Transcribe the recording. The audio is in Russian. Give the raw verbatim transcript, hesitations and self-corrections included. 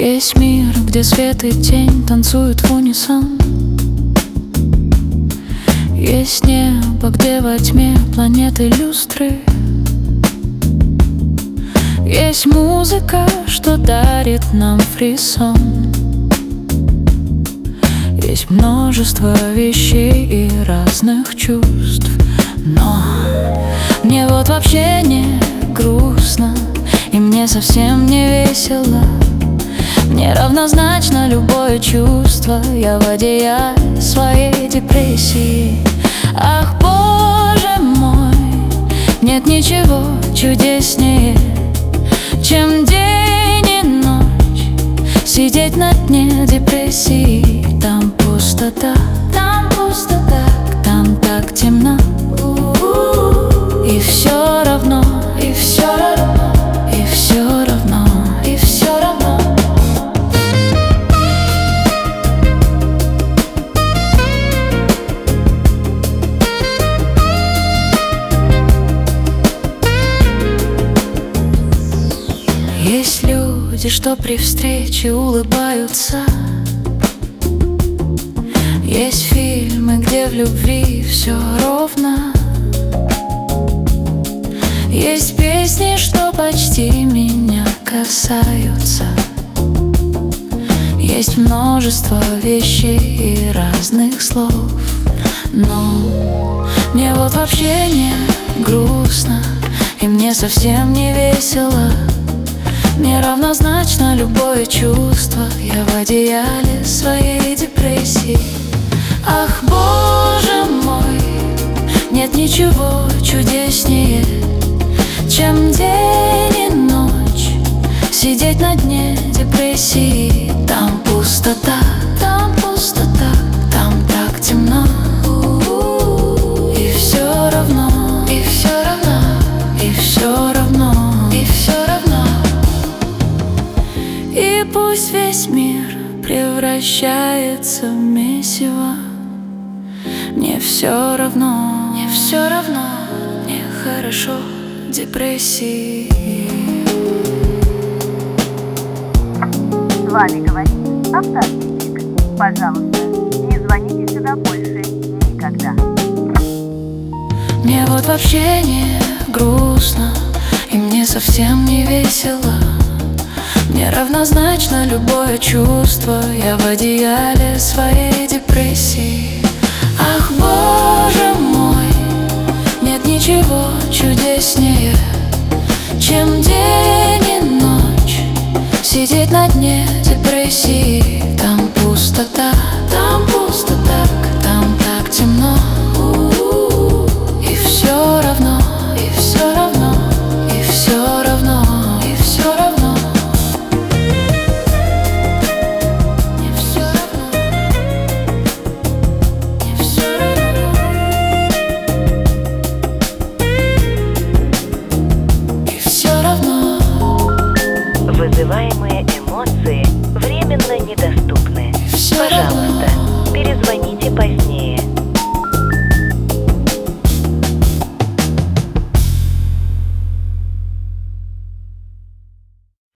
Есть мир, где свет и тень танцуют в унисон. Есть небо, где во тьме планеты люстры. Есть музыка, что дарит нам фрисон. Есть множество вещей и разных чувств. Но мне вот вообще не грустно, и мне совсем не весело. Мне равнозначно любое чувство. Я в одеяле своей депрессии. Ах, Боже мой, нет ничего чудеснее, чем день и ночь сидеть на дне депрессии. Там пустота, там пустота, там так темно. И все равно, и все равно, и все равно, и все равно. Есть люди, что при встрече улыбаются. Есть фильмы, где в любви все ровно. Есть песни, что почти меня касаются. Есть множество вещей и разных слов. Но мне вот вообще не грустно, и мне совсем не весело. Мне равнозначно любое чувство. Я в одеяле своей депрессии. Ах, Боже мой, нет ничего чудеснее, чем день и ночь сидеть на дне депрессии. Там пустота, там пустота, там так темно. И все равно, и все равно, и все равно, и все равно. И пусть весь мир превращается в месиво, мне все равно, мне все равно, мне хорошо в депрессии. С вами говорит автоответчик. Пожалуйста, не звоните сюда больше никогда. Мне вот вообще не грустно, и мне совсем не весело. Мне равнозначно любое чувство. Я в одеяле своей депрессии. Ах, Боже мой, нет ничего чудеснее, чем день и ночь сидеть на дне депрессии. Там пустота, там пустота, там так темно. И все равно, и все равно, и все равно, и все равно. Вызываемый